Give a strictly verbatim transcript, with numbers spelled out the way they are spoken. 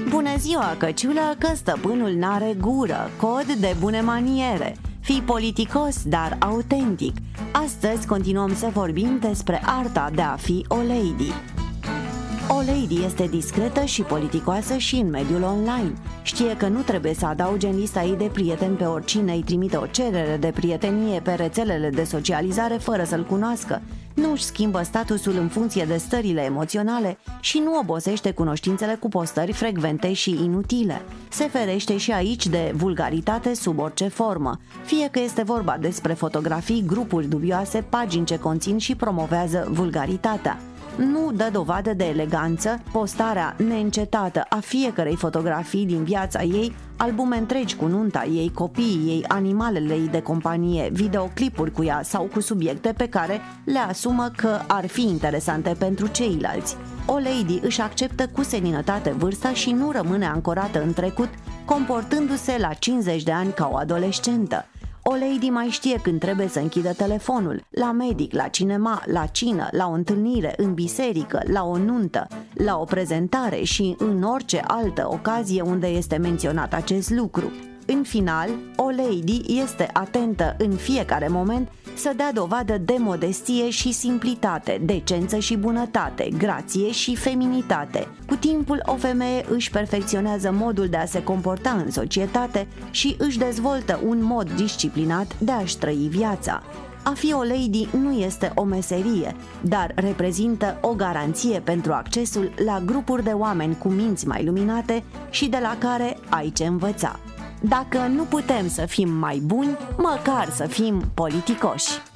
Bună ziua, căciulă, că stăpânul n-are gură, cod de bune maniere. Fii politicos, dar autentic. Astăzi continuăm să vorbim despre arta de a fi o lady. O lady este discretă și politicoasă și în mediul online. Știe că nu trebuie să adauge în lista ei de prieteni pe oricine îi trimite o cerere de prietenie pe rețelele de socializare fără să-l cunoască. Nu își schimbă statusul în funcție de stările emoționale și nu obosește cunoștințele cu postări frecvente și inutile. Se ferește și aici de vulgaritate sub orice formă, fie că este vorba despre fotografii, grupuri dubioase, pagini ce conțin și promovează vulgaritatea. Nu dă dovadă de eleganță, postarea neîncetată a fiecărei fotografii din viața ei, albume întregi cu nunta ei, copiii ei, animalele ei de companie, videoclipuri cu ea sau cu subiecte pe care le asumă că ar fi interesante pentru ceilalți. O lady își acceptă cu seninătate vârsta și nu rămâne ancorată în trecut, comportându-se la cincizeci de ani ca o adolescentă. O lady mai știe când trebuie să închidă telefonul, la medic, la cinema, la cină, la o întâlnire, în biserică, la o nuntă, la o prezentare și în orice altă ocazie unde este menționat acest lucru. În final, o lady este atentă în fiecare moment să dea dovadă de modestie și simplitate, decență și bunătate, grație și feminitate. Cu timpul, o femeie își perfecționează modul de a se comporta în societate și își dezvoltă un mod disciplinat de a-și trăi viața. A fi o lady nu este o meserie, dar reprezintă o garanție pentru accesul la grupuri de oameni cu minți mai luminate și de la care ai ce învăța. Dacă nu putem să fim mai buni, măcar să fim politicoși.